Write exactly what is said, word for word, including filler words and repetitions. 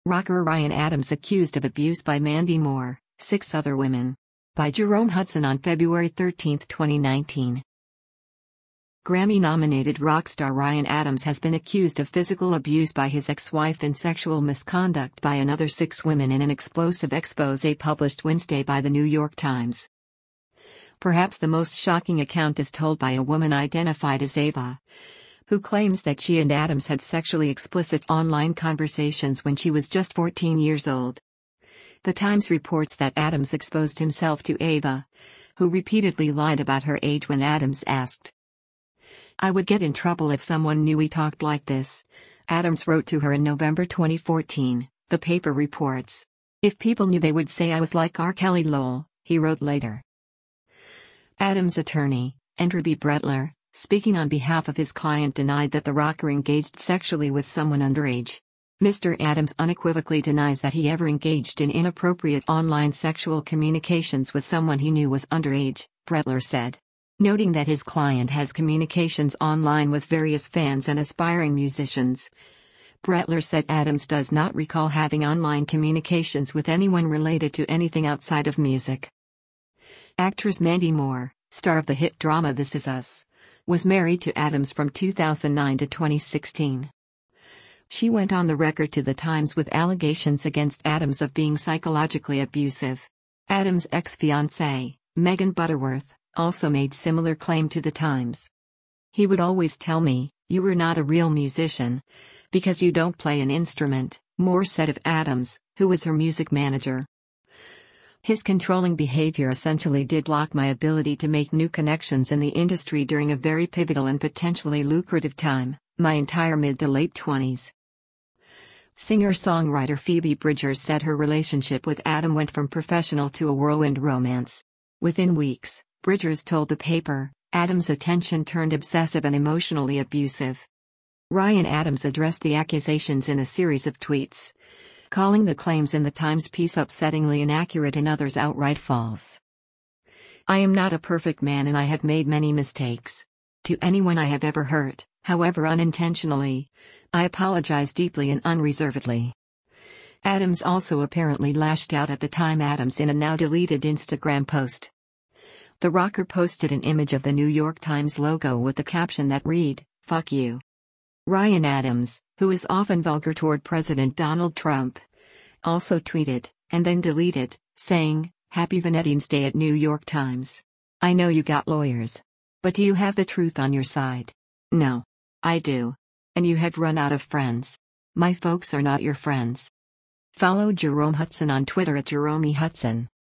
Rocker Ryan Adams accused of abuse by Mandy Moore, six other women. By Jerome Hudson on February thirteenth, twenty nineteen. Grammy-nominated rock star Ryan Adams has been accused of physical abuse by his ex-wife and sexual misconduct by another six women in an explosive expose published Wednesday by the New York Times. Perhaps the most shocking account is told by a woman identified as Ava, who claims that she and Adams had sexually explicit online conversations when she was just fourteen years old. The Times reports that Adams exposed himself to Ava, who repeatedly lied about her age when Adams asked. "I would get in trouble if someone knew we talked like this," Adams wrote to her in November twenty fourteen, the paper reports. "If people knew they would say I was like R. Kelly lol," he wrote later. Adams' attorney, Andrew B. Bretler, speaking on behalf of his client, denied that the rocker engaged sexually with someone underage. Mister Adams unequivocally denies that he ever engaged in inappropriate online sexual communications with someone he knew was underage, Bretler said. Noting that his client has communications online with various fans and aspiring musicians, Bretler said Adams does not recall having online communications with anyone related to anything outside of music. Actress Mandy Moore, star of the hit drama This Is Us, was married to Adams from two thousand nine to twenty sixteen. She went on the record to The Times with allegations against Adams of being psychologically abusive. Adams' ex-fiancée, Megan Butterworth, also made similar claim to The Times. "He would always tell me, 'You were not a real musician, because you don't play an instrument,'" Moore said of Adams, who was her music manager. "His controlling behavior essentially did block my ability to make new connections in the industry during a very pivotal and potentially lucrative time, my entire mid to late twenties. Singer-songwriter Phoebe Bridgers said her relationship with Adam went from professional to a whirlwind romance. Within weeks, Bridgers told the paper, Adams' attention turned obsessive and emotionally abusive. Ryan Adams addressed the accusations in a series of tweets, calling the claims in the Times piece upsettingly inaccurate and others outright false. "I am not a perfect man and I have made many mistakes. To anyone I have ever hurt, however unintentionally, I apologize deeply and unreservedly." Adams also apparently lashed out at the time Adams in a now-deleted Instagram post. The rocker posted an image of the New York Times logo with the caption that read, "Fuck you." Ryan Adams, who is often vulgar toward President Donald Trump, also tweeted, and then deleted, saying, "Happy Valentine's Day at New York Times. I know you got lawyers. But do you have the truth on your side? No. I do. And you have run out of friends. My folks are not your friends." Follow Jerome Hudson on Twitter at Jerome Hudson.